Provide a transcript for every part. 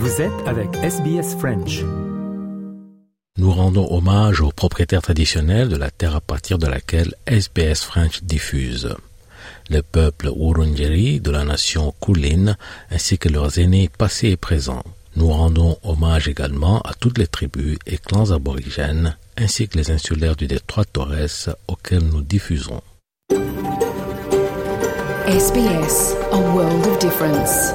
Vous êtes avec SBS French. Nous rendons hommage aux propriétaires traditionnels de la terre à partir de laquelle SBS French diffuse. Le peuple Wurundjeri de la nation Kulin ainsi que leurs aînés passés et présents. Nous rendons hommage également à toutes les tribus et clans aborigènes ainsi que les insulaires du détroit Torres auxquels nous diffusons. SBS, a world of difference.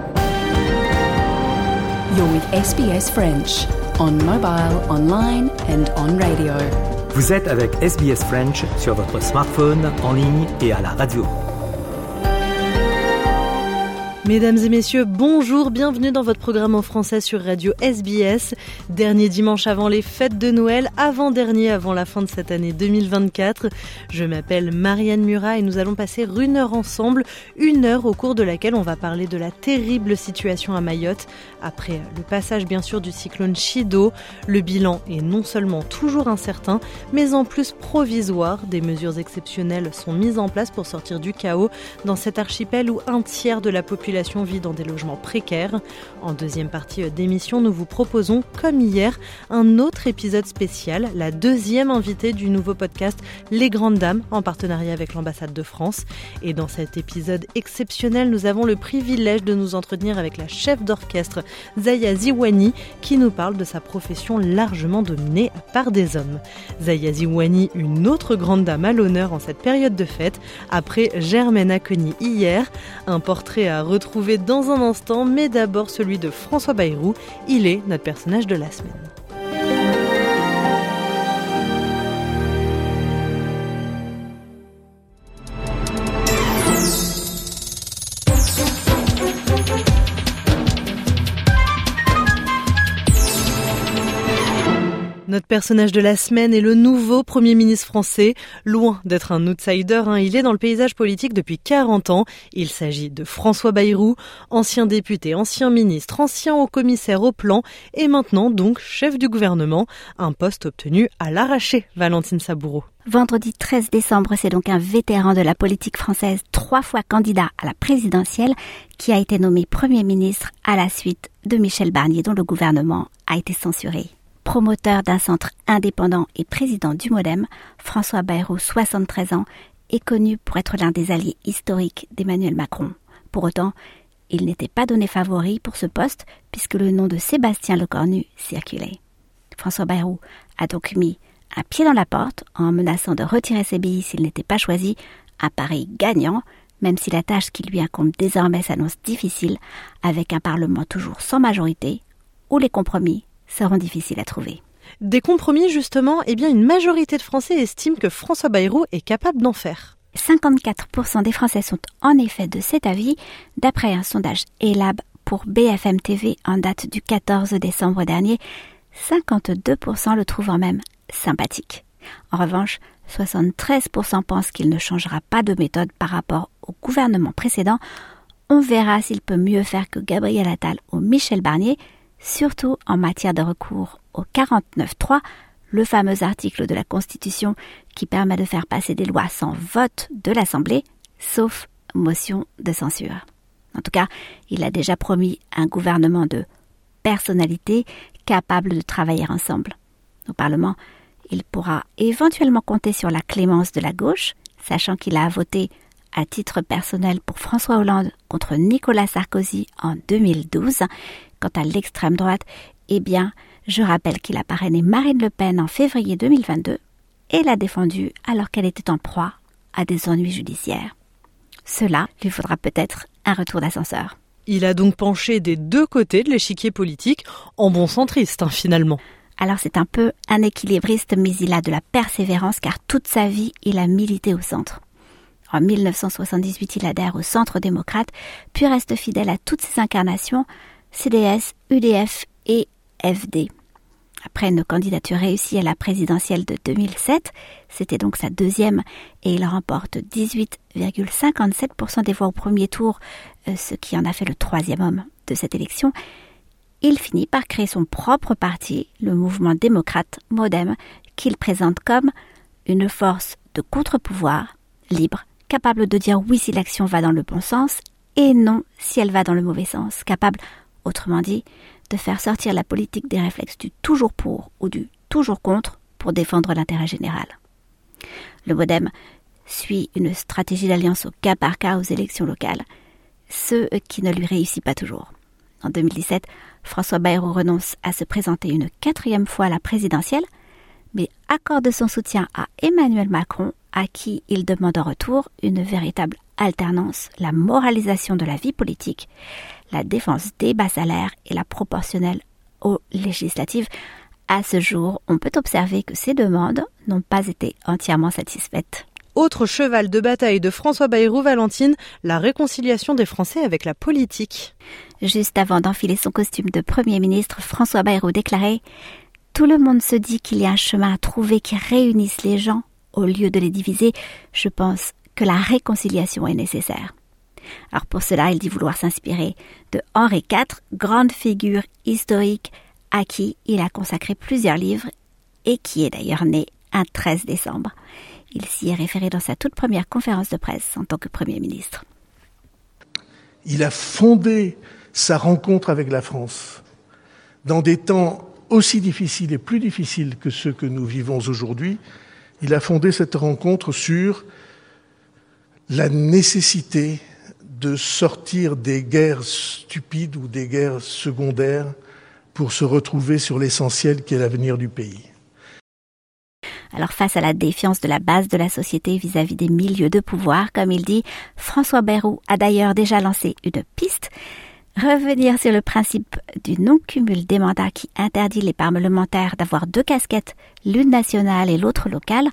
You're with SBS French, on mobile, online and on radio. Vous êtes avec SBS French sur votre smartphone, en ligne et à la radio. Mesdames et messieurs, bonjour, bienvenue dans votre programme en français sur Radio SBS. Dernier dimanche avant les fêtes de Noël, avant-dernier avant la fin de cette année 2024. Je m'appelle Marianne Murat et nous allons passer une heure ensemble, une heure au cours de laquelle on va parler de la terrible situation à Mayotte. Après le passage bien sûr du cyclone Chido, le bilan est non seulement toujours incertain, mais en plus provisoire. Des mesures exceptionnelles sont mises en place pour sortir du chaos dans cet archipel où un tiers de la population vit dans des logements précaires. En deuxième partie d'émission, nous vous proposons, comme hier, un autre épisode spécial, la deuxième invitée du nouveau podcast Les Grandes Dames, en partenariat avec l'ambassade de France. Et dans cet épisode exceptionnel, nous avons le privilège de nous entretenir avec la chef d'orchestre Zaya Ziwani, qui nous parle de sa profession largement dominée par des hommes. Zaya Ziwani, une autre grande dame à l'honneur en cette période de fête, après Germaine Acogny hier, un portrait à retrouver dans un instant, mais d'abord celui de François Bayrou. Il est notre personnage de la semaine. Notre personnage de la semaine est le nouveau Premier ministre français. Loin d'être un outsider, il est dans le paysage politique depuis 40 ans. Il s'agit de François Bayrou, ancien député, ancien ministre, ancien haut-commissaire au plan et maintenant donc chef du gouvernement. Un poste obtenu à l'arraché, Valentine Saboureau. Vendredi 13 décembre, c'est donc un vétéran de la politique française, 3 fois candidat à la présidentielle, qui a été nommé Premier ministre à la suite de Michel Barnier, dont le gouvernement a été censuré. Promoteur d'un centre indépendant et président du MoDem, François Bayrou, 73 ans, est connu pour être l'un des alliés historiques d'Emmanuel Macron. Pour autant, il n'était pas donné favori pour ce poste puisque le nom de Sébastien Lecornu circulait. François Bayrou a donc mis un pied dans la porte en menaçant de retirer ses billes s'il n'était pas choisi, un pari gagnant, même si la tâche qui lui incombe désormais s'annonce difficile, avec un Parlement toujours sans majorité, où les compromis seront difficiles à trouver. Des compromis, justement, une majorité de Français estiment que François Bayrou est capable d'en faire. 54% des Français sont en effet de cet avis, d'après un sondage ELAB pour BFM TV en date du 14 décembre dernier. 52% le trouvent même sympathique. En revanche, 73% pensent qu'il ne changera pas de méthode par rapport au gouvernement précédent. On verra s'il peut mieux faire que Gabriel Attal ou Michel Barnier, surtout en matière de recours au 49.3, le fameux article de la Constitution qui permet de faire passer des lois sans vote de l'Assemblée, sauf motion de censure. En tout cas, il a déjà promis un gouvernement de personnalités capables de travailler ensemble. Au Parlement, il pourra éventuellement compter sur la clémence de la gauche, sachant qu'il a voté à titre personnel pour François Hollande contre Nicolas Sarkozy en 2012. Quant à l'extrême droite, je rappelle qu'il a parrainé Marine Le Pen en février 2022 et l'a défendue alors qu'elle était en proie à des ennuis judiciaires. Cela lui faudra peut-être un retour d'ascenseur. Il a donc penché des deux côtés de l'échiquier politique, en bon centriste finalement. Alors c'est un peu un équilibriste, mais il a de la persévérance car toute sa vie, il a milité au centre. En 1978, il adhère au Centre démocrate, puis reste fidèle à toutes ses incarnations, CDS, UDF et FD. Après une candidature réussie à la présidentielle de 2007, c'était donc sa deuxième, et il remporte 18,57% des voix au premier tour, ce qui en a fait le troisième homme de cette élection. Il finit par créer son propre parti, le mouvement démocrate MoDem, qu'il présente comme une force de contre-pouvoir, libre, capable de dire oui si l'action va dans le bon sens et non si elle va dans le mauvais sens, capable, autrement dit, de faire sortir la politique des réflexes du toujours pour ou du toujours contre pour défendre l'intérêt général. Le MoDem suit une stratégie d'alliance au cas par cas aux élections locales, ce qui ne lui réussit pas toujours. En 2017, François Bayrou renonce à se présenter une 4e fois à la présidentielle, mais accorde son soutien à Emmanuel Macron, à qui il demande en retour une véritable alternance, la moralisation de la vie politique, la défense des bas salaires et la proportionnelle aux législatives. À ce jour, on peut observer que ces demandes n'ont pas été entièrement satisfaites. Autre cheval de bataille de François Bayrou, Valentine, la réconciliation des Français avec la politique. Juste avant d'enfiler son costume de Premier ministre, François Bayrou déclarait « Tout le monde se dit qu'il y a un chemin à trouver qui réunisse les gens. Au lieu de les diviser, je pense que la réconciliation est nécessaire. » Alors pour cela, il dit vouloir s'inspirer de Henri IV, grande figure historique à qui il a consacré plusieurs livres et qui est d'ailleurs né un 13 décembre. Il s'y est référé dans sa toute première conférence de presse en tant que Premier ministre. Il a fondé sa rencontre avec la France dans des temps aussi difficiles et plus difficiles que ceux que nous vivons aujourd'hui. Il a fondé cette rencontre sur la nécessité de sortir des guerres stupides ou des guerres secondaires pour se retrouver sur l'essentiel qui est l'avenir du pays. Alors face à la défiance de la base de la société vis-à-vis des milieux de pouvoir, comme il dit, François Bayrou a d'ailleurs déjà lancé une piste, revenir sur le principe du non-cumul des mandats qui interdit les parlementaires d'avoir 2 casquettes, l'une nationale et l'autre locale.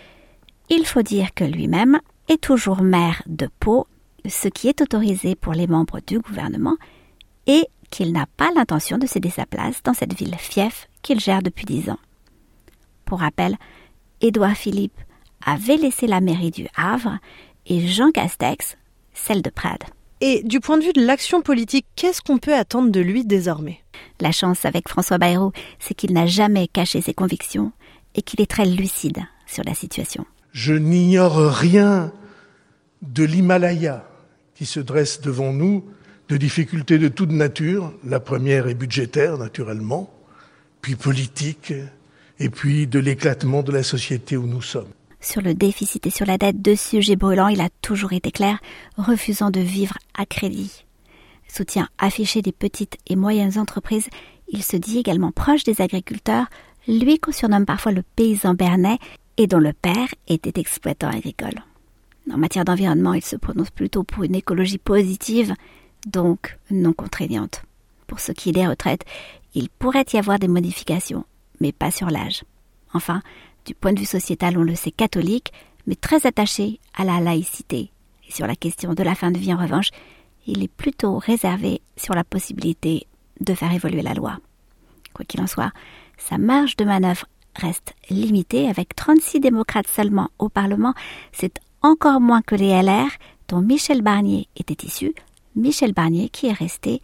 Il faut dire que lui-même est toujours maire de Pau, ce qui est autorisé pour les membres du gouvernement, et qu'il n'a pas l'intention de céder sa place dans cette ville fief qu'il gère depuis 10 ans. Pour rappel, Édouard Philippe avait laissé la mairie du Havre et Jean Castex, celle de Prades. Et du point de vue de l'action politique, qu'est-ce qu'on peut attendre de lui désormais ? La chance avec François Bayrou, c'est qu'il n'a jamais caché ses convictions et qu'il est très lucide sur la situation. Je n'ignore rien de l'Himalaya qui se dresse devant nous, de difficultés de toute nature. La première est budgétaire, naturellement, puis politique, et puis de l'éclatement de la société où nous sommes. Sur le déficit et sur la dette, 2 sujets brûlants, il a toujours été clair, refusant de vivre à crédit. Soutien affiché des petites et moyennes entreprises, il se dit également proche des agriculteurs, lui qu'on surnomme parfois le paysan bernais et dont le père était exploitant agricole. En matière d'environnement, il se prononce plutôt pour une écologie positive, donc non contraignante. Pour ce qui est des retraites, il pourrait y avoir des modifications, mais pas sur l'âge. Enfin, du point de vue sociétal, on le sait catholique, mais très attaché à la laïcité. Et sur la question de la fin de vie, en revanche, il est plutôt réservé sur la possibilité de faire évoluer la loi. Quoi qu'il en soit, sa marge de manœuvre reste limitée, avec 36 démocrates seulement au Parlement. C'est encore moins que les LR, dont Michel Barnier était issu. Michel Barnier qui est resté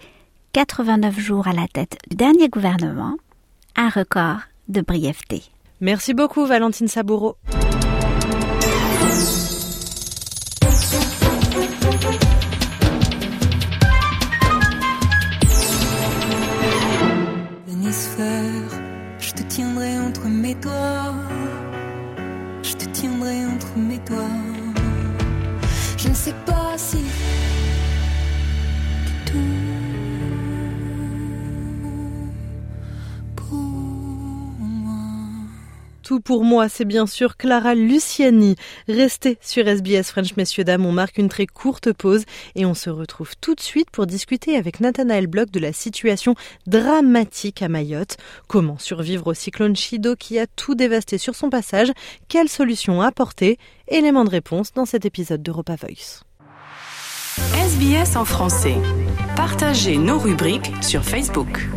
89 jours à la tête du dernier gouvernement, un record de brièveté. Merci beaucoup Valentine Saboureau. L'hémisphère, je te tiendrai entre mes doigts. Je te tiendrai entre mes doigts. Je ne sais pas si tout pour moi. Tout pour moi, c'est bien sûr Clara Luciani. Restez sur SBS French, messieurs, dames, on marque une très courte pause et on se retrouve tout de suite pour discuter avec Nathanaël Bloch de la situation dramatique à Mayotte. Comment survivre au cyclone Chido qui a tout dévasté sur son passage? Quelles solutions apporter? Éléments de réponse dans cet épisode d'Europa Voice. SBS en français. Partagez nos rubriques sur Facebook.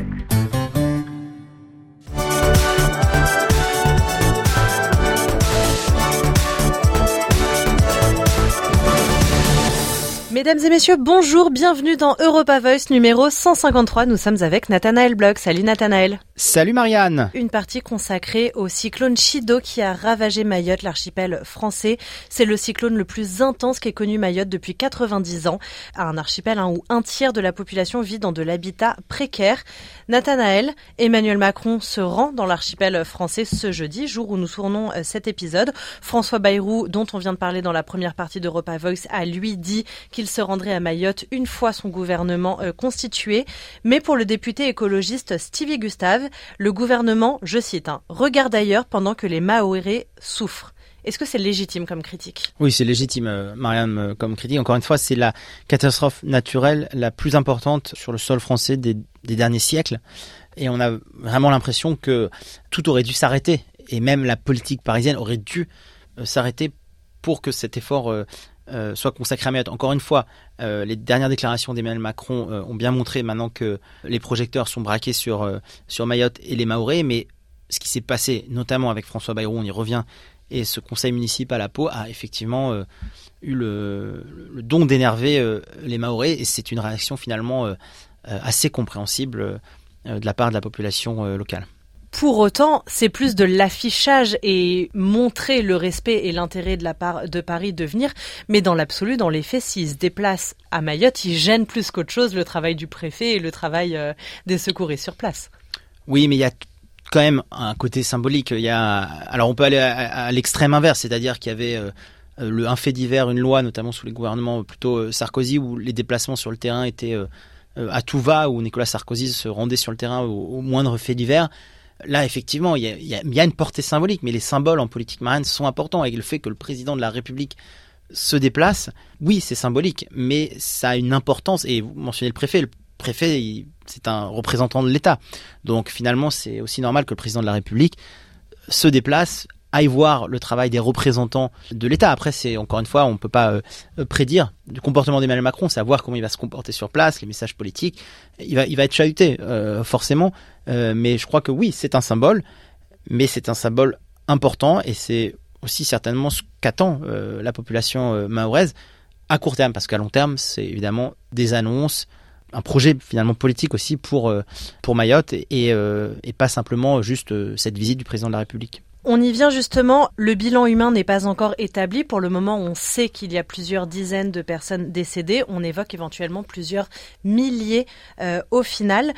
Mesdames et messieurs, bonjour, bienvenue dans Europa Voice numéro 153. Nous sommes avec Nathanaël Bloch. Salut Nathanaël. Salut Marianne. Une partie consacrée au cyclone Chido qui a ravagé Mayotte, l'archipel français. C'est le cyclone le plus intense qu'ait connu Mayotte depuis 90 ans. Un archipel où un tiers de la population vit dans de l'habitat précaire. Nathanaël, Emmanuel Macron se rend dans l'archipel français ce jeudi, jour où nous tournons cet épisode. François Bayrou, dont on vient de parler dans la première partie d'Europa Voice, a lui dit qu'il se rendrait à Mayotte une fois son gouvernement constitué. Mais pour le député écologiste Stevie Gustave, le gouvernement, je cite, regarde ailleurs pendant que les Mahorais souffrent. Est-ce que c'est légitime comme critique ? Oui, c'est légitime, Marianne, comme critique. Encore une fois, c'est la catastrophe naturelle la plus importante sur le sol français des derniers siècles. Et on a vraiment l'impression que tout aurait dû s'arrêter. Et même la politique parisienne aurait dû s'arrêter pour que cet effort soit consacré à Mayotte. Encore une fois, les dernières déclarations d'Emmanuel Macron ont bien montré maintenant que les projecteurs sont braqués sur Mayotte et les Mahorais. Mais ce qui s'est passé, notamment avec François Bayrou, on y revient, et ce conseil municipal à Pau a effectivement eu le don d'énerver les Mahorais. Et c'est une réaction finalement assez compréhensible de la part de la population locale. Pour autant, c'est plus de l'affichage et montrer le respect et l'intérêt de la part de Paris de venir. Mais dans l'absolu, dans les faits, s'ils se déplacent à Mayotte, ils gênent plus qu'autre chose le travail du préfet et le travail des secouristes sur place. Oui, mais il y a quand même un côté symbolique. Alors on peut aller à l'extrême inverse, c'est-à-dire qu'il y avait un fait divers, une loi, notamment sous les gouvernements plutôt Sarkozy, où les déplacements sur le terrain étaient à tout va, où Nicolas Sarkozy se rendait sur le terrain au moindre fait divers. Là, effectivement, il y a une portée symbolique, mais les symboles en politique marine sont importants. Et le fait que le président de la République se déplace, oui, c'est symbolique, mais ça a une importance. Et vous mentionnez le préfet. Le préfet, c'est un représentant de l'État. Donc finalement, c'est aussi normal que le président de la République se déplace, aille voir le travail des représentants de l'État. Après, c'est encore une fois, on ne peut pas prédire du comportement d'Emmanuel Macron, savoir comment il va se comporter sur place, les messages politiques. Il va être chahuté, forcément. Mais je crois que oui, c'est un symbole, mais c'est un symbole important et c'est aussi certainement ce qu'attend la population mahoraise à court terme, parce qu'à long terme, c'est évidemment des annonces, un projet finalement politique aussi pour Mayotte et pas simplement juste cette visite du président de la République. On y vient justement, le bilan humain n'est pas encore établi. Pour le moment, on sait qu'il y a plusieurs dizaines de personnes décédées. On évoque éventuellement plusieurs milliers au final.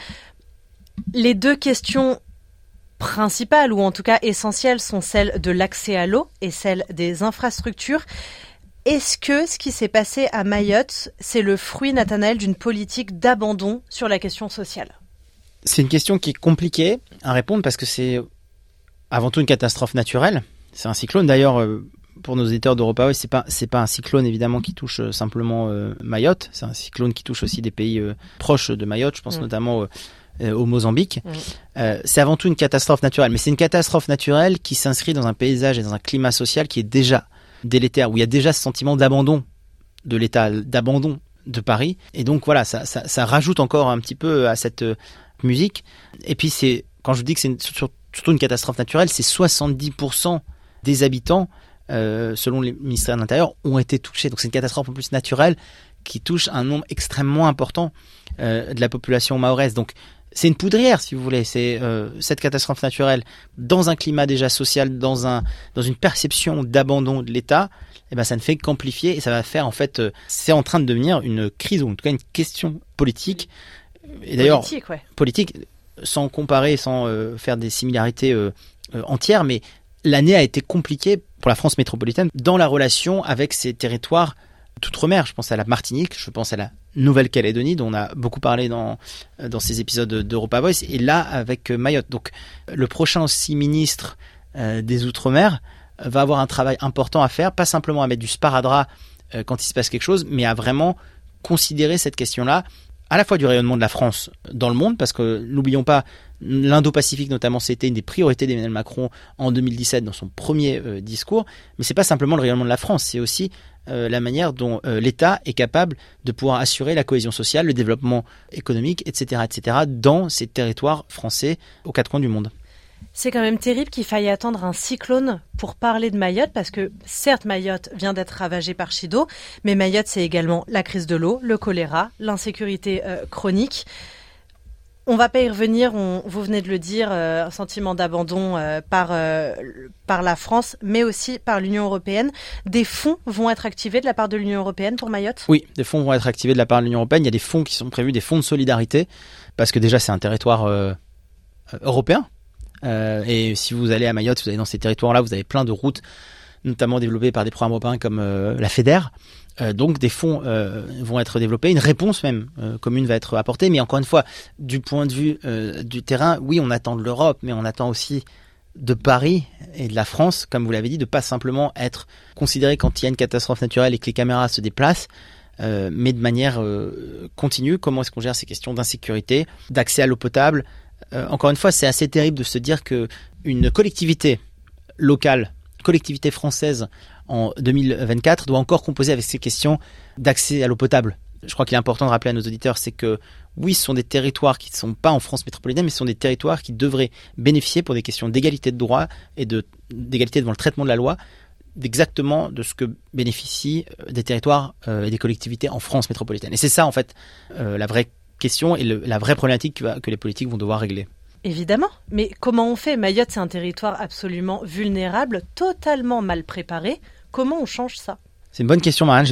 Les deux questions principales, ou en tout cas essentielles, sont celles de l'accès à l'eau et celle des infrastructures. Est-ce que ce qui s'est passé à Mayotte, c'est le fruit, Nathanaël, d'une politique d'abandon sur la question sociale ? C'est une question qui est compliquée à répondre parce que c'est avant tout une catastrophe naturelle. C'est un cyclone. D'ailleurs, pour nos auditeurs d'Europa Voice, c'est pas un cyclone évidemment qui touche simplement Mayotte. C'est un cyclone qui touche aussi des pays proches de Mayotte. Je pense notamment au Mozambique. C'est avant tout une catastrophe naturelle. Mais c'est une catastrophe naturelle qui s'inscrit dans un paysage et dans un climat social qui est déjà délétère, où il y a déjà ce sentiment d'abandon de l'État, d'abandon de Paris. Et donc voilà, ça rajoute encore un petit peu à cette musique. Et puis quand je vous dis que c'est surtout une catastrophe naturelle, c'est 70% des habitants, selon les ministères de l'Intérieur, ont été touchés. Donc c'est une catastrophe en plus naturelle qui touche un nombre extrêmement important de la population mahoraise. Donc c'est une poudrière, si vous voulez. C'est cette catastrophe naturelle dans un climat déjà social, dans une perception d'abandon de l'État. Eh ben ça ne fait qu'amplifier et ça va faire en fait, c'est en train de devenir une crise ou en tout cas une question politique. Et d'ailleurs politique, sans comparer, sans faire des similarités entières, mais l'année a été compliquée pour la France métropolitaine dans la relation avec ces territoires d'outre-mer. Je pense à la Martinique, je pense à la Nouvelle-Calédonie, dont on a beaucoup parlé dans ces épisodes d'Europa Voice, et là avec Mayotte. Donc le prochain aussi ministre des Outre-mer va avoir un travail important à faire, pas simplement à mettre du sparadrap quand il se passe quelque chose, mais à vraiment considérer cette question-là, à la fois du rayonnement de la France dans le monde, parce que n'oublions pas, l'Indo-Pacifique notamment, c'était une des priorités d'Emmanuel Macron en 2017 dans son premier discours, mais c'est pas simplement le rayonnement de la France, c'est aussi la manière dont l'État est capable de pouvoir assurer la cohésion sociale, le développement économique, etc., dans ces territoires français aux quatre coins du monde. C'est quand même terrible qu'il faille attendre un cyclone pour parler de Mayotte, parce que certes Mayotte vient d'être ravagée par Chido, mais Mayotte c'est également la crise de l'eau, le choléra, l'insécurité chronique. On va pas y revenir, vous venez de le dire, un sentiment d'abandon par la France, mais aussi par l'Union européenne. Des fonds vont être activés de la part de l'Union européenne pour Mayotte ? Oui, des fonds vont être activés de la part de l'Union européenne. Il y a des fonds qui sont prévus, des fonds de solidarité, parce que déjà c'est un territoire européen. Et si vous allez à Mayotte, vous allez dans ces territoires-là, vous avez plein de routes, notamment développées par des programmes européens comme la FEDER. Donc des fonds vont être développés, une réponse même commune va être apportée, mais encore une fois, du point de vue du terrain, oui, on attend de l'Europe, mais on attend aussi de Paris et de la France, comme vous l'avez dit, de pas simplement être considéré quand il y a une catastrophe naturelle et que les caméras se déplacent, mais de manière continue. Comment est-ce qu'on gère ces questions d'insécurité, d'accès à l'eau potable ? Encore une fois, c'est assez terrible de se dire que une collectivité locale, collectivité française en 2024 doit encore composer avec ces questions d'accès à l'eau potable. Je crois qu'il est important de rappeler à nos auditeurs, c'est que oui, ce sont des territoires qui ne sont pas en France métropolitaine, mais ce sont des territoires qui devraient bénéficier pour des questions d'égalité de droit et d'égalité devant le traitement de la loi, exactement de ce que bénéficient des territoires et des collectivités en France métropolitaine. Et c'est ça en fait la vraie question et la vraie problématique que les politiques vont devoir régler. Évidemment, mais comment on fait ? Mayotte, c'est un territoire absolument vulnérable, totalement mal préparé. Comment on change ça ? C'est une bonne question, Marianne.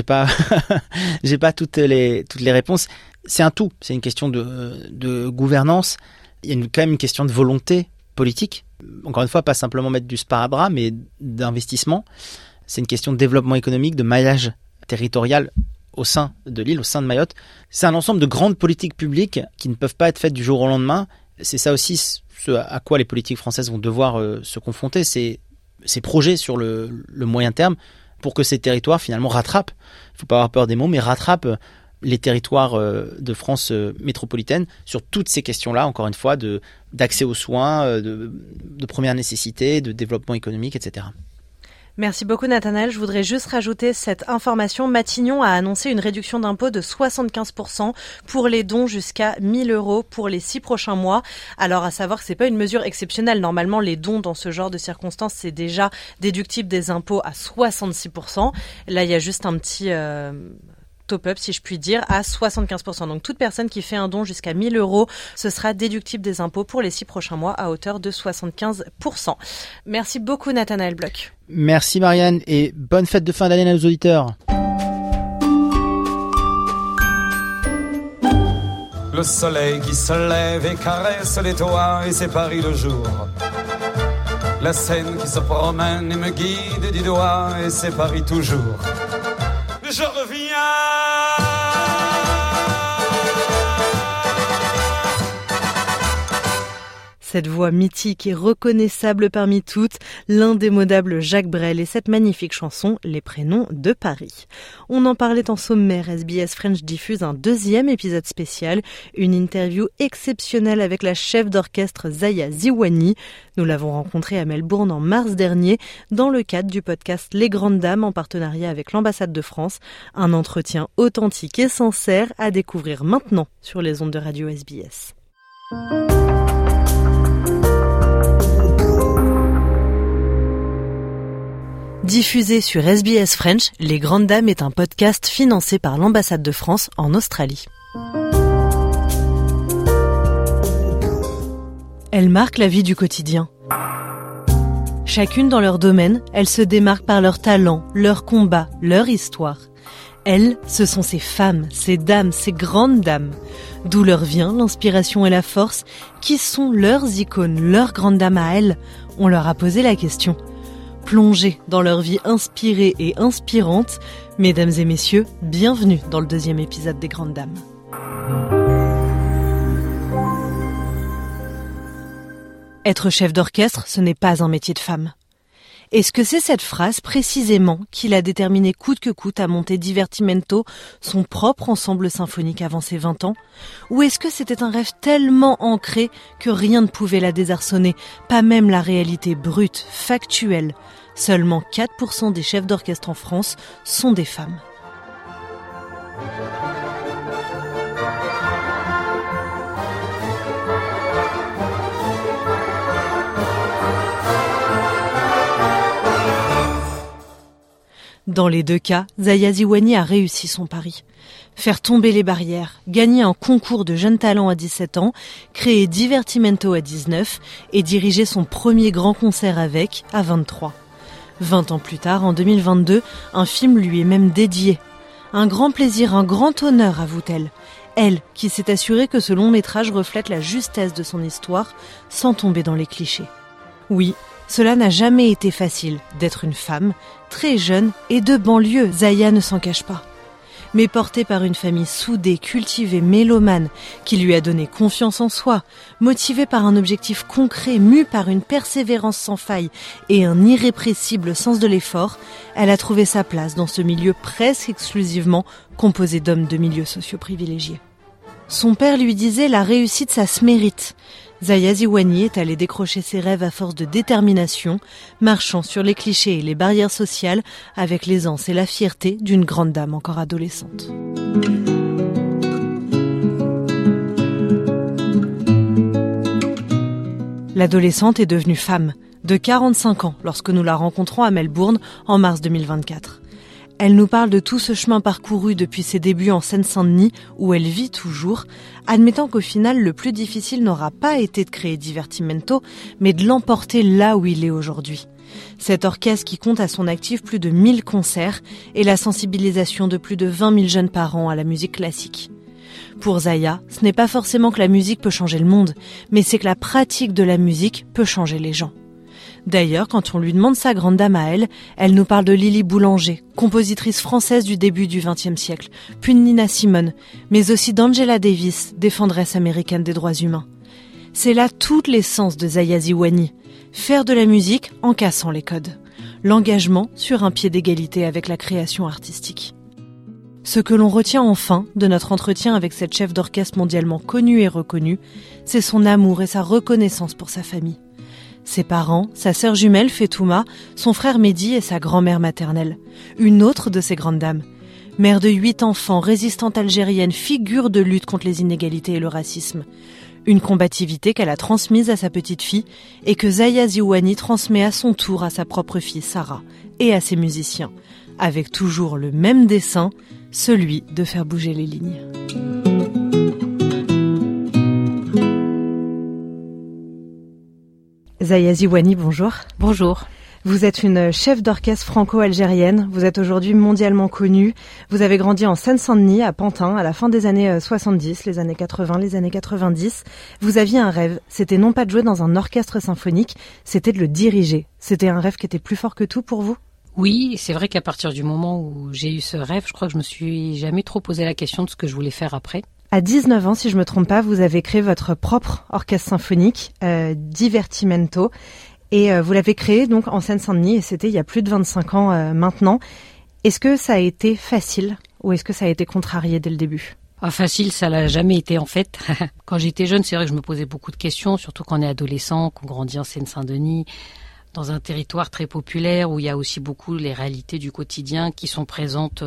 J'ai pas toutes les réponses. C'est un tout. C'est une question de gouvernance. Il y a quand même une question de volonté politique. Encore une fois, pas simplement mettre du sparadrap, mais d'investissement. C'est une question de développement économique, de maillage territorial au sein de l'île, au sein de Mayotte. C'est un ensemble de grandes politiques publiques qui ne peuvent pas être faites du jour au lendemain. C'est ça aussi ce à quoi les politiques françaises vont devoir se confronter, c'est ces projets sur le moyen terme pour que ces territoires finalement rattrapent, il ne faut pas avoir peur des mots, mais rattrapent les territoires de France métropolitaine sur toutes ces questions-là, encore une fois, d'accès aux soins, de première nécessité, de développement économique, etc. Merci beaucoup Nathanaël. Je voudrais juste rajouter cette information. Matignon a annoncé une réduction d'impôt de 75% pour les dons jusqu'à 1 000 € pour les 6 prochains mois. Alors à savoir que c'est pas une mesure exceptionnelle. Normalement, les dons dans ce genre de circonstances, c'est déjà déductible des impôts à 66%. Là, il y a juste un petit top-up, si je puis dire, à 75%. Donc toute personne qui fait un don jusqu'à 1 000 €, ce sera déductible des impôts pour les 6 prochains mois à hauteur de 75%. Merci beaucoup Nathanaël Bloch. Merci Marianne et bonne fête de fin d'année à nos auditeurs. Le soleil qui se lève et caresse les toits et c'est Paris le jour. La Seine qui se promène et me guide du doigt et c'est Paris toujours. Je reviens. Cette voix mythique et reconnaissable parmi toutes, l'indémodable Jacques Brel et cette magnifique chanson, Les prénoms de Paris. On en parlait en sommaire, SBS French diffuse un 2e épisode spécial, une interview exceptionnelle avec la chef d'orchestre Zaya Ziwani. Nous l'avons rencontrée à Melbourne en mars dernier dans le cadre du podcast Les Grandes Dames en partenariat avec l'ambassade de France. Un entretien authentique et sincère à découvrir maintenant sur les ondes de radio SBS. Diffusé sur SBS French, Les Grandes Dames est un podcast financé par l'ambassade de France en Australie. Elles marquent la vie du quotidien. Chacune dans leur domaine, elles se démarquent par leur talent, leur combat, leur histoire. Elles, ce sont ces femmes, ces dames, ces grandes dames. D'où leur vient l'inspiration et la force. Qui sont leurs icônes, leurs grandes dames à elles ? On leur a posé la question. Plongez dans leur vie inspirée et inspirante. Mesdames et messieurs, bienvenue dans le 2e épisode des Grandes Dames. Être chef d'orchestre, ce n'est pas un métier de femme. Est-ce que c'est cette phrase précisément qui l'a déterminé coûte que coûte à monter Divertimento, son propre ensemble symphonique avant ses 20 ans ? Ou est-ce que c'était un rêve tellement ancré que rien ne pouvait la désarçonner, pas même la réalité brute, factuelle ? Seulement 4% des chefs d'orchestre en France sont des femmes. Dans les deux cas, Zaya Ziwani a réussi son pari. Faire tomber les barrières, gagner un concours de jeunes talents à 17 ans, créer Divertimento à 19 et diriger son premier grand concert avec à 23. 20 ans plus tard, en 2022, un film lui est même dédié. Un grand plaisir, un grand honneur, avoue-t-elle. Elle, qui s'est assurée que ce long métrage reflète la justesse de son histoire sans tomber dans les clichés. Oui, cela n'a jamais été facile d'être une femme, très jeune et de banlieue, Zaya ne s'en cache pas. Mais portée par une famille soudée, cultivée, mélomane, qui lui a donné confiance en soi, motivée par un objectif concret, mue par une persévérance sans faille et un irrépressible sens de l'effort, elle a trouvé sa place dans ce milieu presque exclusivement composé d'hommes de milieux sociaux privilégiés. Son père lui disait « la réussite, ça se mérite ». Zaya Ziwani est allée décrocher ses rêves à force de détermination, marchant sur les clichés et les barrières sociales avec l'aisance et la fierté d'une grande dame encore adolescente. L'adolescente est devenue femme, de 45 ans, lorsque nous la rencontrons à Melbourne en mars 2024. Elle nous parle de tout ce chemin parcouru depuis ses débuts en Seine-Saint-Denis, où elle vit toujours, admettant qu'au final, le plus difficile n'aura pas été de créer Divertimento, mais de l'emporter là où il est aujourd'hui. Cet orchestre qui compte à son actif plus de 1000 concerts et la sensibilisation de plus de 20 000 jeunes par an à la musique classique. Pour Zaya, ce n'est pas forcément que la musique peut changer le monde, mais c'est que la pratique de la musique peut changer les gens. D'ailleurs, quand on lui demande sa grande dame à elle, elle nous parle de Lily Boulanger, compositrice française du début du XXe siècle, puis de Nina Simone, mais aussi d'Angela Davis, défendresse américaine des droits humains. C'est là toute l'essence de Zaya Ziwani, faire de la musique en cassant les codes. L'engagement sur un pied d'égalité avec la création artistique. Ce que l'on retient enfin de notre entretien avec cette chef d'orchestre mondialement connue et reconnue, c'est son amour et sa reconnaissance pour sa famille. Ses parents, sa sœur jumelle Fetouma, son frère Mehdi et sa grand-mère maternelle. Une autre de ces grandes dames. Mère de 8 enfants, résistante algérienne, figure de lutte contre les inégalités et le racisme. Une combativité qu'elle a transmise à sa petite fille et que Zaya Ziwani transmet à son tour à sa propre fille Sarah et à ses musiciens, avec toujours le même dessein, celui de faire bouger les lignes. Zaya Ziwani, bonjour. Bonjour. Vous êtes une chef d'orchestre franco-algérienne. Vous êtes aujourd'hui mondialement connue. Vous avez grandi en Seine-Saint-Denis, à Pantin, à la fin des années 70, les années 80, les années 90. Vous aviez un rêve. C'était non pas de jouer dans un orchestre symphonique, c'était de le diriger. C'était un rêve qui était plus fort que tout pour vous ? Oui, c'est vrai qu'à partir du moment où j'ai eu ce rêve, je crois que je me suis jamais trop posé la question de ce que je voulais faire après. À 19 ans, si je me trompe pas, vous avez créé votre propre orchestre symphonique, Divertimento, et vous l'avez créé donc en Seine-Saint-Denis, et c'était il y a plus de 25 ans maintenant. Est-ce que ça a été facile ou est-ce que ça a été contrarié dès le début ? Facile, ça l'a jamais été en fait. Quand j'étais jeune, c'est vrai que je me posais beaucoup de questions, surtout quand on est adolescent, qu'on grandit en Seine-Saint-Denis, dans un territoire très populaire où il y a aussi beaucoup les réalités du quotidien qui sont présentes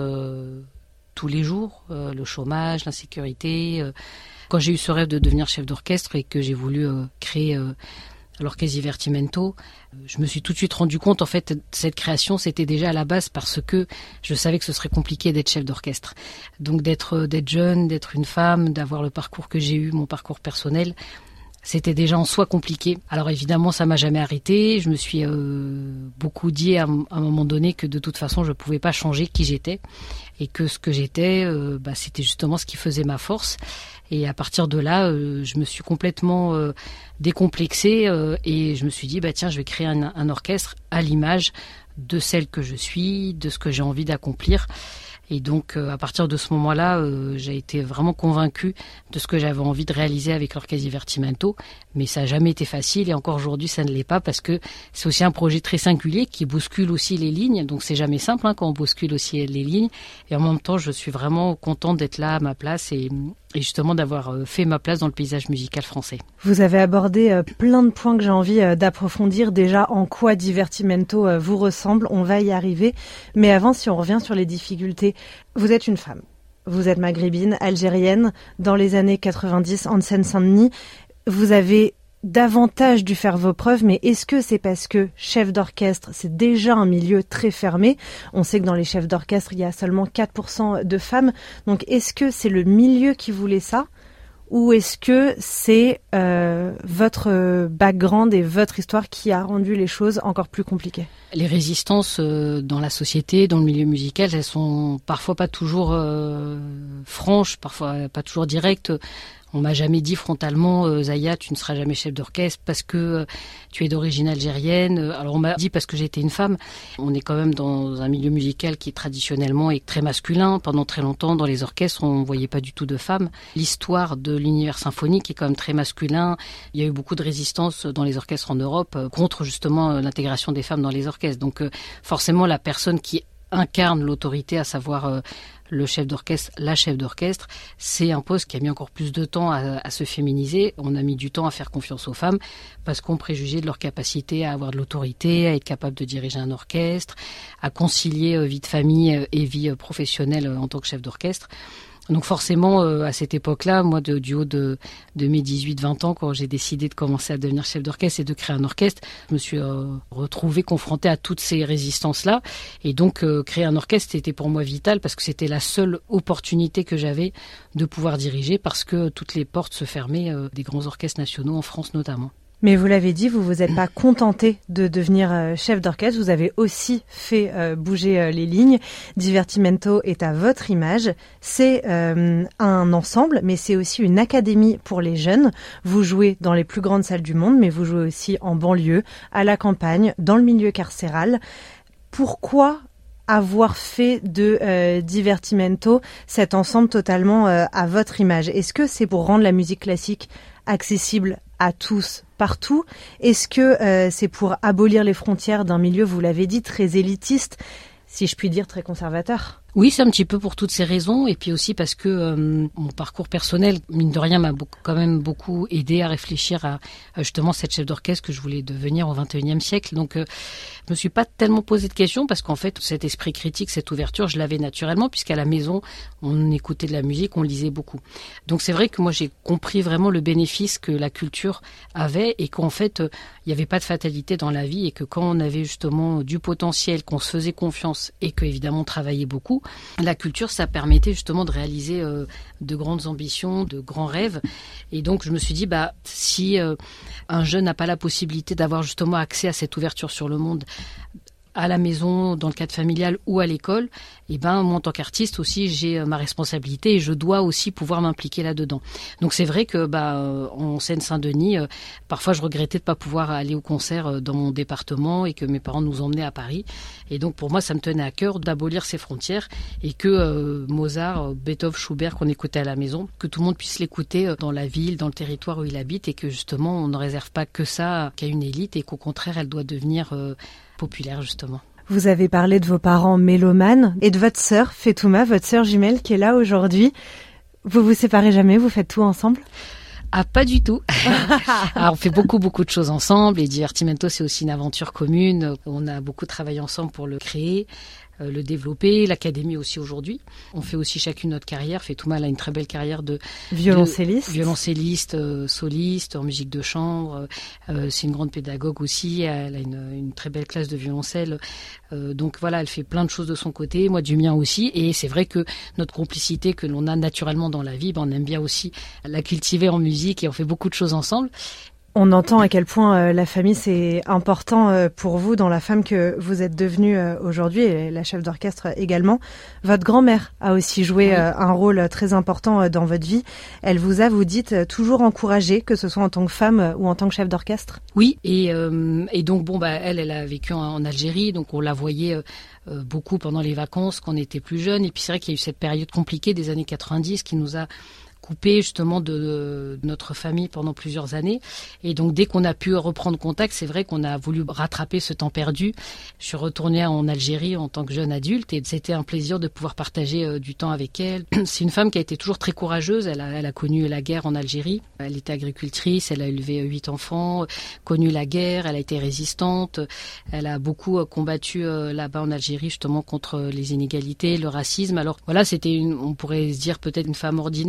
tous les jours, le chômage, l'insécurité. Quand j'ai eu ce rêve de devenir chef d'orchestre et que j'ai voulu créer l'orchestre Divertimento, je me suis tout de suite rendu compte, en fait, cette création, c'était déjà à la base parce que je savais que ce serait compliqué d'être chef d'orchestre. Donc d'être jeune, d'être une femme, d'avoir le parcours que j'ai eu, mon parcours personnel, c'était déjà en soi compliqué. Alors évidemment, ça m'a jamais arrêté. Je me suis beaucoup dit à un moment donné que de toute façon, je pouvais pas changer qui j'étais et que ce que j'étais, c'était justement ce qui faisait ma force. Et à partir de là, je me suis complètement décomplexée et je me suis dit, tiens, je vais créer un orchestre à l'image de celle que je suis, de ce que j'ai envie d'accomplir. Et donc, à partir de ce moment-là, j'ai été vraiment convaincue de ce que j'avais envie de réaliser avec l'orchestre Divertimento. Mais ça n'a jamais été facile et encore aujourd'hui, ça ne l'est pas parce que c'est aussi un projet très singulier qui bouscule aussi les lignes. Donc, c'est jamais simple quand on bouscule aussi les lignes. Et en même temps, je suis vraiment contente d'être là à ma place et justement d'avoir fait ma place dans le paysage musical français. Vous avez abordé plein de points que j'ai envie d'approfondir. Déjà, en quoi Divertimento vous ressemble, on va y arriver. Mais avant, si on revient sur les difficultés, vous êtes une femme. Vous êtes maghrébine, algérienne, dans les années 90 en Seine-Saint-Denis. Vous avez davantage dû faire vos preuves, mais est-ce que c'est parce que chef d'orchestre, c'est déjà un milieu très fermé? On sait que dans les chefs d'orchestre, il y a seulement 4% de femmes. Donc, est-ce que c'est le milieu qui voulait ça? Ou est-ce que c'est votre background et votre histoire qui a rendu les choses encore plus compliquées? Les résistances dans la société, dans le milieu musical, elles sont parfois pas toujours franches, parfois pas toujours directes. On m'a jamais dit frontalement, Zaya, tu ne seras jamais chef d'orchestre parce que tu es d'origine algérienne. Alors on m'a dit parce que j'étais une femme. On est quand même dans un milieu musical qui traditionnellement est très masculin. Pendant très longtemps, dans les orchestres, on ne voyait pas du tout de femmes. L'histoire de l'univers symphonique est quand même très masculin. Il y a eu beaucoup de résistance dans les orchestres en Europe contre justement l'intégration des femmes dans les orchestres. Donc forcément, la personne qui incarne l'autorité, à savoir le chef d'orchestre, la chef d'orchestre, c'est un poste qui a mis encore plus de temps à se féminiser. On a mis du temps à faire confiance aux femmes parce qu'on préjugeait de leur capacité à avoir de l'autorité, à être capable de diriger un orchestre, à concilier vie de famille et vie professionnelle en tant que chef d'orchestre. Donc forcément, à cette époque-là, moi, du haut de mes 18-20 ans, quand j'ai décidé de commencer à devenir chef d'orchestre et de créer un orchestre, je me suis retrouvée confrontée à toutes ces résistances-là. Et donc, créer un orchestre, c'était pour moi vital parce que c'était la seule opportunité que j'avais de pouvoir diriger parce que toutes les portes se fermaient des grands orchestres nationaux en France notamment. Mais vous l'avez dit, vous vous êtes pas contenté de devenir chef d'orchestre, vous avez aussi fait bouger les lignes. Divertimento est à votre image. C'est un ensemble, mais c'est aussi une académie pour les jeunes. Vous jouez dans les plus grandes salles du monde, mais vous jouez aussi en banlieue, à la campagne, dans le milieu carcéral. Pourquoi avoir fait de Divertimento cet ensemble totalement à votre image? Est-ce que c'est pour rendre la musique classique accessible à tous, partout? Est-ce que c'est pour abolir les frontières d'un milieu, vous l'avez dit, très élitiste, si je puis dire très conservateur? Oui, c'est un petit peu pour toutes ces raisons et puis aussi parce que mon parcours personnel, mine de rien, m'a quand même beaucoup aidé à réfléchir à justement cette chef d'orchestre que je voulais devenir au XXIe siècle. Donc, je me suis pas tellement posé de questions parce qu'en fait, cet esprit critique, cette ouverture, je l'avais naturellement puisqu'à la maison, on écoutait de la musique, on lisait beaucoup. Donc, c'est vrai que moi, j'ai compris vraiment le bénéfice que la culture avait et qu'en fait, il n'y avait pas de fatalité dans la vie et que quand on avait justement du potentiel, qu'on se faisait confiance et qu'évidemment, on travaillait beaucoup, la culture, ça permettait justement de réaliser de grandes ambitions, de grands rêves. Et donc, je me suis dit, si un jeune n'a pas la possibilité d'avoir justement accès à cette ouverture sur le monde, à la maison, dans le cadre familial ou à l'école, moi, en tant qu'artiste aussi, j'ai ma responsabilité et je dois aussi pouvoir m'impliquer là-dedans. Donc, c'est vrai que en Seine-Saint-Denis, parfois, je regrettais de pas pouvoir aller au concert dans mon département et que mes parents nous emmenaient à Paris. Et donc, pour moi, ça me tenait à cœur d'abolir ces frontières et que Mozart, Beethoven, Schubert, qu'on écoutait à la maison, que tout le monde puisse l'écouter dans la ville, dans le territoire où il habite et que justement, on ne réserve pas que ça qu'à une élite et qu'au contraire, elle doit devenir populaire, justement. Vous avez parlé de vos parents mélomanes et de votre sœur, Fetouma, votre sœur jumelle qui est là aujourd'hui. Vous vous séparez jamais, vous faites tout ensemble? Ah, pas du tout. Alors, on fait beaucoup de choses ensemble et Divertimento, c'est aussi une aventure commune. On a beaucoup travaillé ensemble pour le créer, le développer, l'académie aussi aujourd'hui. On fait aussi chacune notre carrière. Fetouma a une très belle carrière de violoncelliste, soliste, en musique de chambre. C'est une grande pédagogue aussi. Elle a une très belle classe de violoncelle. Donc voilà, elle fait plein de choses de son côté, moi du mien aussi. Et c'est vrai que notre complicité que l'on a naturellement dans la vie, on aime bien aussi la cultiver en musique et on fait beaucoup de choses ensemble. On entend à quel point la famille c'est important pour vous dans la femme que vous êtes devenue aujourd'hui et la chef d'orchestre également. Votre grand-mère a aussi joué un rôle très important dans votre vie. Elle vous dites, toujours encouragée, que ce soit en tant que femme ou en tant que chef d'orchestre? Oui, et donc elle a vécu en Algérie, donc on la voyait beaucoup pendant les vacances quand on était plus jeune. Et puis c'est vrai qu'il y a eu cette période compliquée des années 90 qui nous a coupé justement de notre famille pendant plusieurs années. Et donc, dès qu'on a pu reprendre contact, c'est vrai qu'on a voulu rattraper ce temps perdu. Je suis retournée en Algérie en tant que jeune adulte et c'était un plaisir de pouvoir partager du temps avec elle. C'est une femme qui a été toujours très courageuse. Elle a connu la guerre en Algérie. Elle était agricultrice, elle a élevé 8 enfants, connu la guerre, elle a été résistante. Elle a beaucoup combattu là-bas en Algérie justement contre les inégalités, le racisme. Alors voilà, on pourrait se dire peut-être une femme ordinaire, mais non,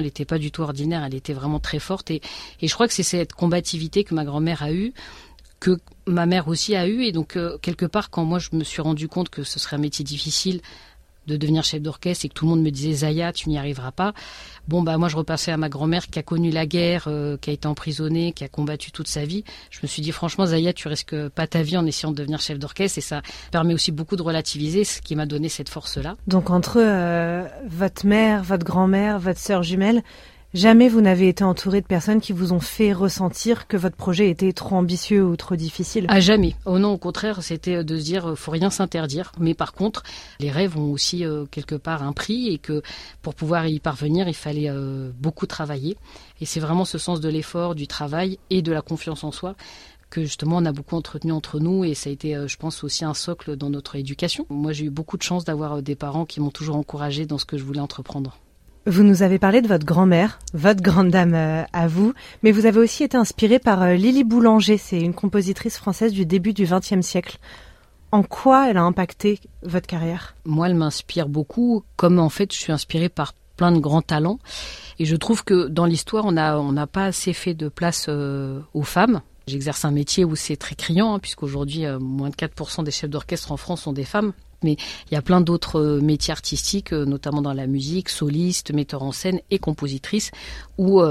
elle n'était pas du tout ordinaire, elle était vraiment très forte. Et je crois que c'est cette combativité que ma grand-mère a eue, que ma mère aussi a eue. Et donc, quelque part, quand moi, je me suis rendu compte que ce serait un métier difficile de devenir chef d'orchestre et que tout le monde me disait « Zaya, tu n'y arriveras pas », moi, je repassais à ma grand-mère qui a connu la guerre, qui a été emprisonnée, qui a combattu toute sa vie. Je me suis dit, franchement, Zaya, tu risques pas ta vie en essayant de devenir chef d'orchestre. Et ça permet aussi beaucoup de relativiser, ce qui m'a donné cette force-là. Donc, entre votre mère, votre grand-mère, votre sœur jumelle, jamais vous n'avez été entouré de personnes qui vous ont fait ressentir que votre projet était trop ambitieux ou trop difficile? À jamais. Oh non, au contraire, c'était de se dire, faut rien s'interdire. Mais par contre, les rêves ont aussi quelque part un prix et que pour pouvoir y parvenir, il fallait beaucoup travailler. Et c'est vraiment ce sens de l'effort, du travail et de la confiance en soi que justement on a beaucoup entretenu entre nous, et ça a été, je pense, aussi un socle dans notre éducation. Moi, j'ai eu beaucoup de chance d'avoir des parents qui m'ont toujours encouragée dans ce que je voulais entreprendre. Vous nous avez parlé de votre grand-mère, votre grande dame à vous, mais vous avez aussi été inspiré par Lily Boulanger, c'est une compositrice française du début du XXe siècle. En quoi elle a impacté votre carrière? Moi, elle m'inspire beaucoup, comme en fait je suis inspirée par plein de grands talents, et je trouve que dans l'histoire on n'a pas assez fait de place aux femmes. J'exerce un métier où c'est très criant, puisqu'aujourd'hui moins de 4% des chefs d'orchestre en France sont des femmes. Mais il y a plein d'autres métiers artistiques, notamment dans la musique, solistes, metteurs en scène et compositrices, où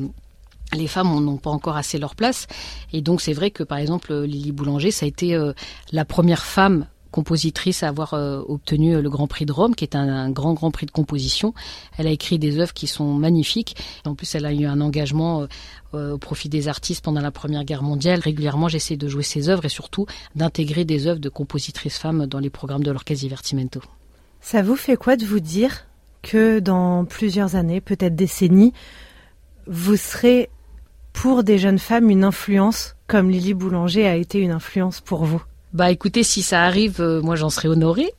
les femmes n'ont pas encore assez leur place. Et donc c'est vrai que par exemple Lily Boulanger, ça a été la première femme compositrice à avoir obtenu le Grand Prix de Rome, qui est un grand prix de composition. Elle a écrit des œuvres qui sont magnifiques. En plus, elle a eu un engagement au profit des artistes pendant la Première Guerre mondiale. Régulièrement, j'essaie de jouer ses œuvres et surtout d'intégrer des œuvres de compositrices femmes dans les programmes de l'Orchestre Divertimento. Ça vous fait quoi de vous dire que dans plusieurs années, peut-être décennies, vous serez pour des jeunes femmes une influence comme Lily Boulanger a été une influence pour vous? Écoutez, si ça arrive, moi j'en serais honorée.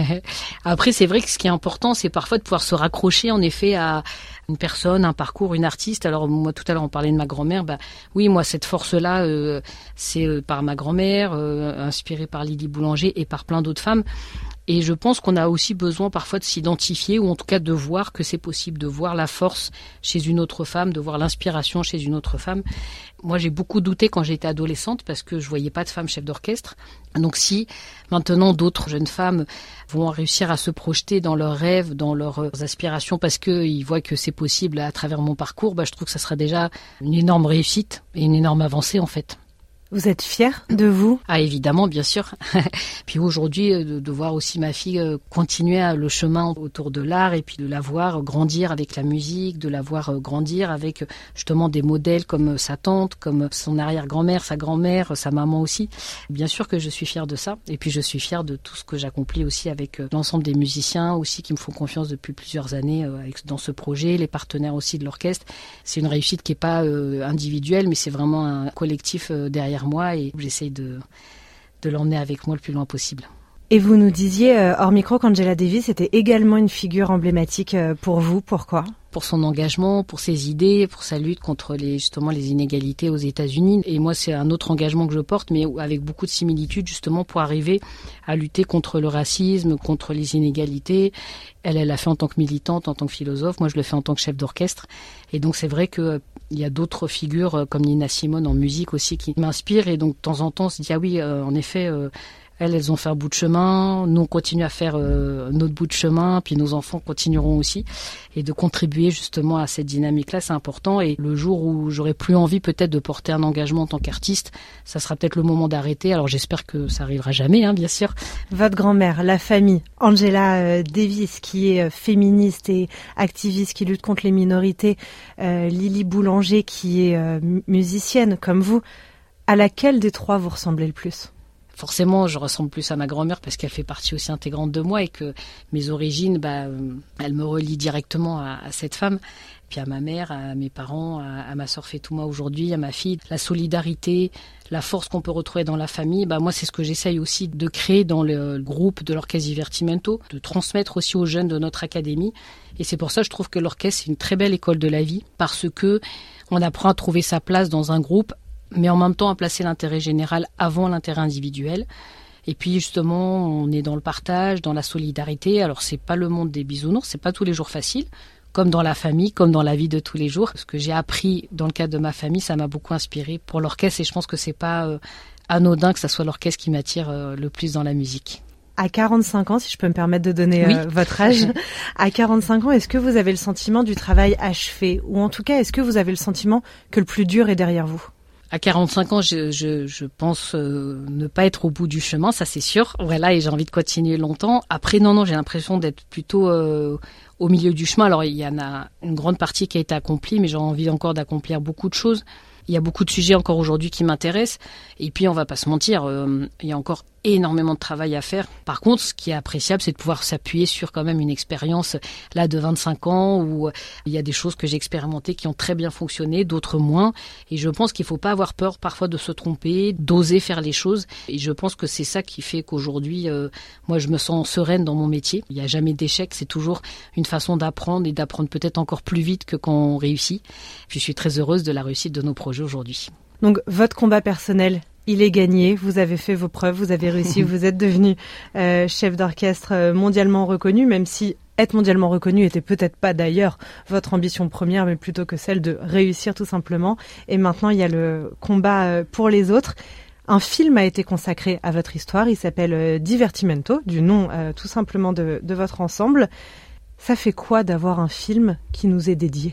Après, c'est vrai que ce qui est important, c'est parfois de pouvoir se raccrocher en effet à une personne, un parcours, une artiste. Alors moi tout à l'heure on parlait de ma grand-mère, oui, moi cette force-là, c'est par ma grand-mère, inspirée par Lily Boulanger et par plein d'autres femmes. Et je pense qu'on a aussi besoin parfois de s'identifier, ou en tout cas de voir que c'est possible, de voir la force chez une autre femme, de voir l'inspiration chez une autre femme. Moi, j'ai beaucoup douté quand j'étais adolescente parce que je voyais pas de femme chef d'orchestre. Donc si maintenant d'autres jeunes femmes vont réussir à se projeter dans leurs rêves, dans leurs aspirations, parce qu'ils voient que c'est possible à travers mon parcours, je trouve que ça sera déjà une énorme réussite et une énorme avancée en fait. Vous êtes fière de vous? Ah évidemment, bien sûr. Puis aujourd'hui, de voir aussi ma fille continuer le chemin autour de l'art et puis de la voir grandir avec la musique, de la voir grandir avec justement des modèles comme sa tante, comme son arrière-grand-mère, sa grand-mère, sa maman aussi. Bien sûr que je suis fière de ça. Et puis je suis fière de tout ce que j'accomplis aussi avec l'ensemble des musiciens aussi qui me font confiance depuis plusieurs années dans ce projet, les partenaires aussi de l'orchestre. C'est une réussite qui n'est pas individuelle, mais c'est vraiment un collectif derrière moi, et j'essaye de l'emmener avec moi le plus loin possible. Et vous nous disiez hors micro qu'Angela Davis était également une figure emblématique pour vous. Pourquoi? Pour son engagement, pour ses idées, pour sa lutte contre les inégalités aux États-Unis. Et moi, c'est un autre engagement que je porte, mais avec beaucoup de similitudes, justement, pour arriver à lutter contre le racisme, contre les inégalités. Elle l'a fait en tant que militante, en tant que philosophe. Moi, je le fais en tant que chef d'orchestre. Et donc, c'est vrai qu'il y a d'autres figures comme Nina Simone en musique aussi qui m'inspirent. Et donc, de temps en temps, on se dit, ah oui, en effet... Elles ont fait un bout de chemin, nous on continue à faire notre bout de chemin, puis nos enfants continueront aussi. Et de contribuer justement à cette dynamique-là, c'est important. Et le jour où j'aurai plus envie peut-être de porter un engagement en tant qu'artiste, ça sera peut-être le moment d'arrêter. Alors j'espère que ça arrivera jamais, bien sûr. Votre grand-mère, la famille, Angela Davis, qui est féministe et activiste, qui lutte contre les minorités, Lily Boulanger, qui est musicienne comme vous, à laquelle des trois vous ressemblez le plus ? Forcément, je ressemble plus à ma grand-mère parce qu'elle fait partie aussi intégrante de moi et que mes origines, elles me relient directement à cette femme. Puis à ma mère, à mes parents, à ma sœur Fetouma aujourd'hui, à ma fille. La solidarité, la force qu'on peut retrouver dans la famille, moi c'est ce que j'essaye aussi de créer dans le groupe de l'Orchestre Divertimento, de transmettre aussi aux jeunes de notre académie. Et c'est pour ça que je trouve que l'orchestre c'est une très belle école de la vie parce que on apprend à trouver sa place dans un groupe, mais en même temps à placer l'intérêt général avant l'intérêt individuel. Et puis justement, on est dans le partage, dans la solidarité. Alors c'est pas le monde des bisounours, c'est pas tous les jours facile. comme dans la famille, comme dans la vie de tous les jours. Ce que j'ai appris dans le cadre de ma famille, ça m'a beaucoup inspiré pour l'orchestre et je pense que c'est pas anodin que ça soit l'orchestre qui m'attire le plus dans la musique. À 45 ans, si je peux me permettre de donner votre âge, à 45 ans, est-ce que vous avez le sentiment du travail achevé? Ou en tout cas, est-ce que vous avez le sentiment que le plus dur est derrière vous? À 45 ans, je pense ne pas être au bout du chemin, ça c'est sûr. Voilà, et j'ai envie de continuer longtemps. Après, non, j'ai l'impression d'être plutôt au milieu du chemin. Alors, il y en a une grande partie qui a été accomplie, mais j'ai envie encore d'accomplir beaucoup de choses. Il y a beaucoup de sujets encore aujourd'hui qui m'intéressent. Et puis, on va pas se mentir, il y a encore énormément de travail à faire. Par contre, ce qui est appréciable, c'est de pouvoir s'appuyer sur quand même une expérience là de 25 ans où il y a des choses que j'ai expérimentées qui ont très bien fonctionné, d'autres moins. Et je pense qu'il faut pas avoir peur parfois de se tromper, d'oser faire les choses. Et je pense que c'est ça qui fait qu'aujourd'hui, moi, je me sens sereine dans mon métier. Il n'y a jamais d'échec, c'est toujours une façon d'apprendre et d'apprendre peut-être encore plus vite que quand on réussit. Puis je suis très heureuse de la réussite de nos projets aujourd'hui. Donc, votre combat personnel, il est gagné, vous avez fait vos preuves, vous avez réussi, vous êtes devenu chef d'orchestre mondialement reconnu, même si être mondialement reconnu était peut-être pas d'ailleurs votre ambition première, mais plutôt que celle de réussir tout simplement. Et maintenant, il y a le combat pour les autres. Un film a été consacré à votre histoire, il s'appelle Divertimento, du nom tout simplement de votre ensemble. Ça fait quoi d'avoir un film qui nous est dédié?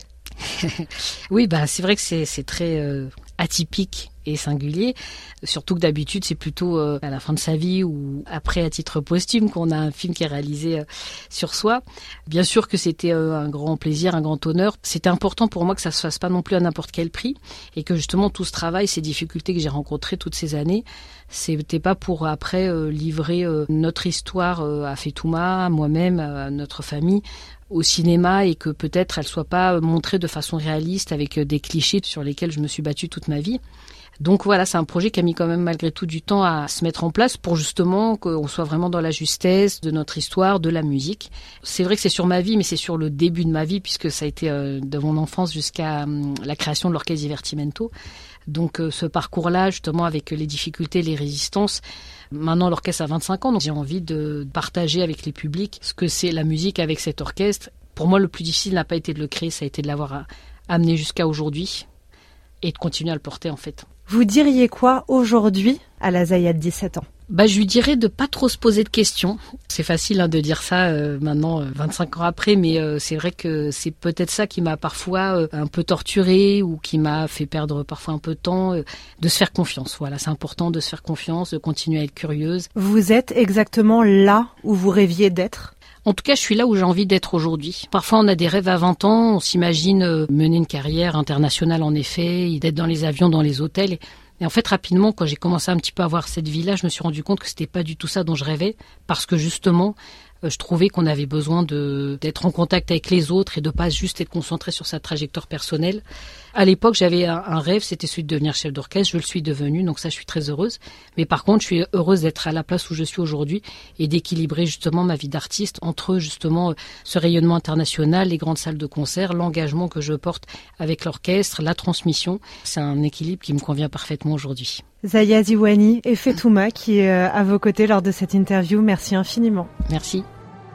Oui, c'est vrai que c'est très atypique et singulier, surtout que d'habitude c'est plutôt à la fin de sa vie ou après à titre posthume qu'on a un film qui est réalisé sur soi. Bien sûr que c'était un grand plaisir, un grand honneur. C'était important pour moi que ça se fasse pas non plus à n'importe quel prix et que justement tout ce travail, ces difficultés que j'ai rencontrées toutes ces années, c'était pas pour après livrer notre histoire à Fetouma, à moi-même, à notre famille, au cinéma et que peut-être elle soit pas montrée de façon réaliste avec des clichés sur lesquels je me suis battue toute ma vie. Donc voilà, c'est un projet qui a mis quand même malgré tout du temps à se mettre en place pour justement qu'on soit vraiment dans la justesse de notre histoire, de la musique. C'est vrai que c'est sur ma vie, mais c'est sur le début de ma vie puisque ça a été de mon enfance jusqu'à la création de l'orchestre Divertimento. Donc ce parcours-là, justement, avec les difficultés, les résistances, maintenant l'orchestre a 25 ans, donc j'ai envie de partager avec les publics ce que c'est la musique avec cet orchestre. Pour moi, le plus difficile n'a pas été de le créer, ça a été de l'avoir amené jusqu'à aujourd'hui et de continuer à le porter en fait. Vous diriez quoi aujourd'hui à la Zaya de 17 ans? Je lui dirais de pas trop se poser de questions. C'est facile de dire ça maintenant, 25 ans après, mais c'est vrai que c'est peut-être ça qui m'a parfois un peu torturée ou qui m'a fait perdre parfois un peu de temps, de se faire confiance. Voilà, c'est important de se faire confiance, de continuer à être curieuse. Vous êtes exactement là où vous rêviez d'être? En tout cas, je suis là où j'ai envie d'être aujourd'hui. Parfois, on a des rêves à 20 ans, on s'imagine mener une carrière internationale en effet, d'être dans les avions, dans les hôtels. Et en fait, rapidement, quand j'ai commencé un petit peu à avoir cette vie-là, je me suis rendu compte que c'était pas du tout ça dont je rêvais, parce que justement, je trouvais qu'on avait besoin d'être en contact avec les autres et de pas juste être concentré sur sa trajectoire personnelle. À l'époque, j'avais un rêve, c'était celui de devenir chef d'orchestre. Je le suis devenue, donc ça, je suis très heureuse. Mais par contre, je suis heureuse d'être à la place où je suis aujourd'hui et d'équilibrer justement ma vie d'artiste entre justement ce rayonnement international, les grandes salles de concert, l'engagement que je porte avec l'orchestre, la transmission. C'est un équilibre qui me convient parfaitement aujourd'hui. Zaya Ziwani et Fetouma qui est à vos côtés lors de cette interview. Merci infiniment. Merci.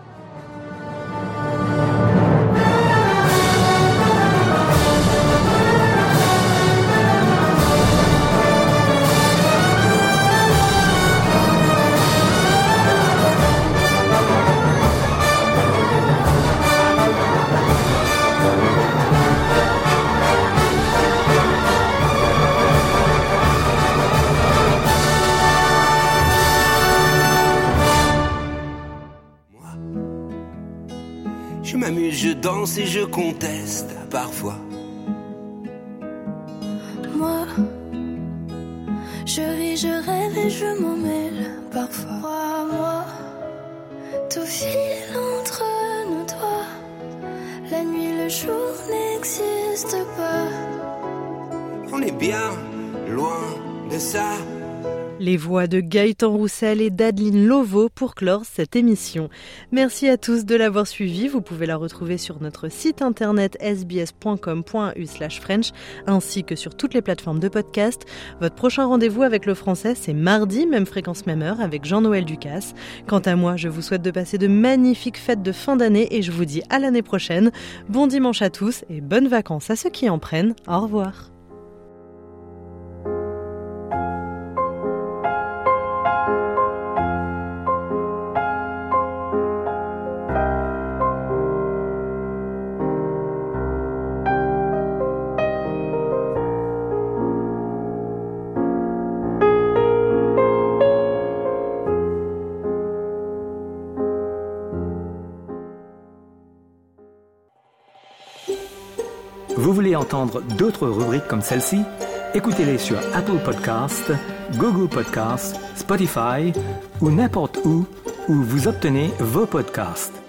Je danse et je conteste parfois. Moi, je vis, je rêve et je m'en mêle parfois. Moi, tout file entre nous deux. La nuit, le jour n'existe pas. On est bien loin de ça. Les voix de Gaëtan Roussel et d'Adeline Lovo pour clore cette émission. Merci à tous de l'avoir suivi. Vous pouvez la retrouver sur notre site internet sbs.com.au/French ainsi que sur toutes les plateformes de podcast. Votre prochain rendez-vous avec le français, c'est mardi, même fréquence, même heure, avec Jean-Noël Ducasse. Quant à moi, je vous souhaite de passer de magnifiques fêtes de fin d'année et je vous dis à l'année prochaine. Bon dimanche à tous et bonnes vacances à ceux qui en prennent. Au revoir. Vous voulez entendre d'autres rubriques comme celle-ci? Écoutez-les sur Apple Podcasts, Google Podcasts, Spotify ou n'importe où vous obtenez vos podcasts.